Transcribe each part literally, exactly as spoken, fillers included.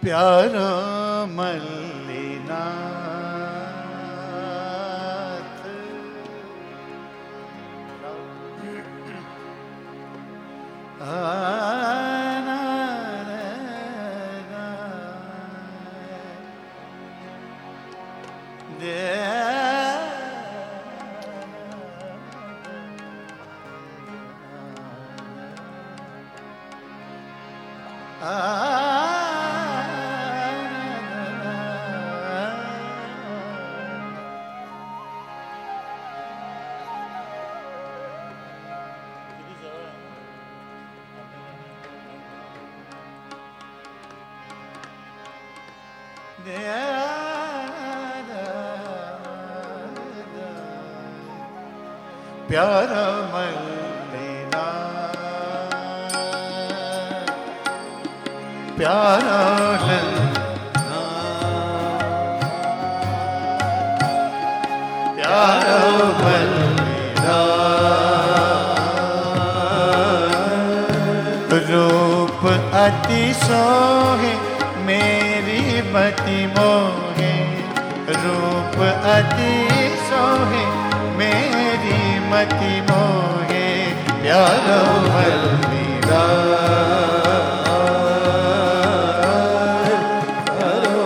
प्यारा मल्लीनाथ आ प्यारा मल्लीनाथ प्यारा प्यारा मल्लीनाथ रूप अति सोहे मेरी मति मोहे रूप अति सोहे मेरी मति मोहे प्यारा मल्लीनाथ प्यारा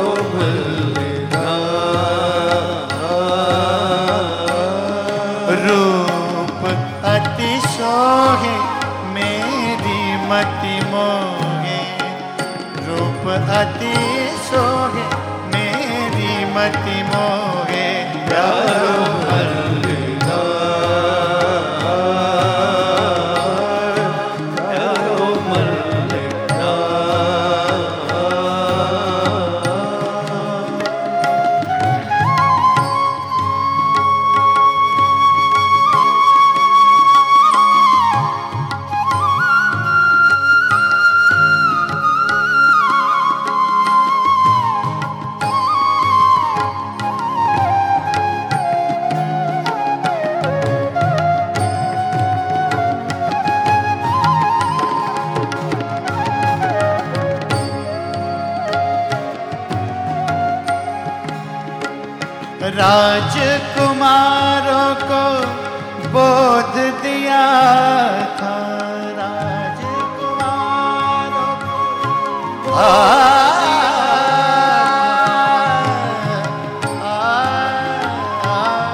मल्लीनाथ रूप अति सोहे मेरी मति मोहे रूप अति सोहे मेरी मति मोहे प्यारा राजकुमारों को बोध दिया था राजकुमारों को आ, आ, आ,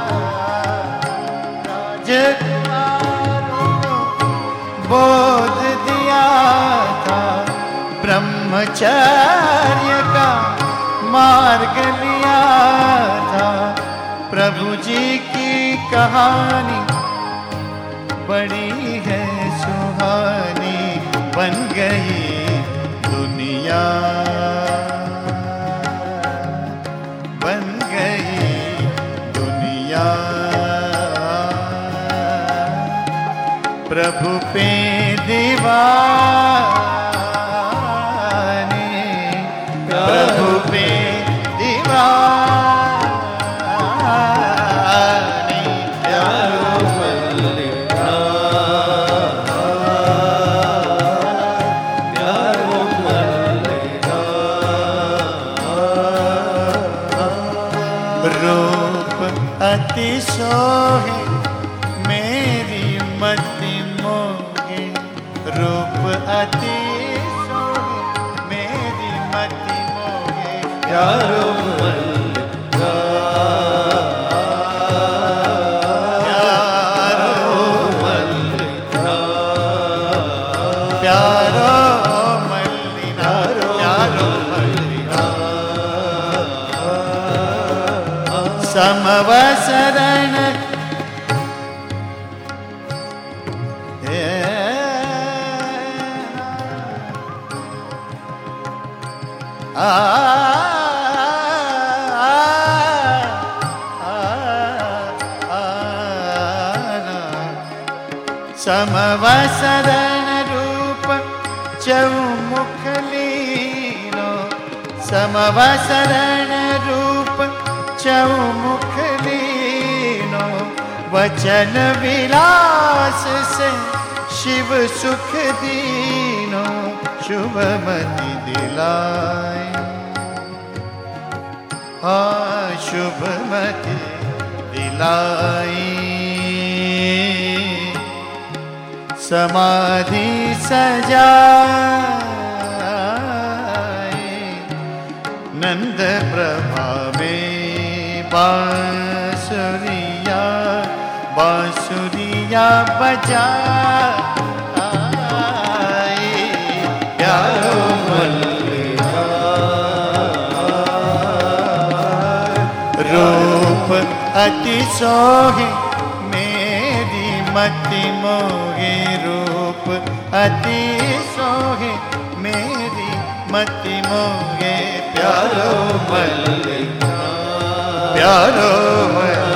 राजकुमारों को बोध दिया था ब्रह्मचर्य का मार्ग लिया था प्रभु जी की कहानी बड़ी है सुहानी बन गई दुनिया बन गई दुनिया प्रभु पे दीवाने प्रभु पे अति सोहे मेरी मति मोहे रूप अति सोहे मेरी मति मोहे प्यारो समवसरण आ, आ, आ, आ, समवसरण रूप चौमुख लीनो समवसरण रूप चौमुख लीनो वचन विलास से शिव सुख दीनो शुभ मति दिलाए। हाँ शुभ मति दिलाई, समाधि सजाई, नंद प्रभा में बांसुरिया बांसुरिया बजा प्यारो मल्लिका, रूप अति सोहे मेरी मति मोहे, रूप अति सोहे मेरी मति मोहे, प्यारो मल्लिका प्यारो मल्लिका।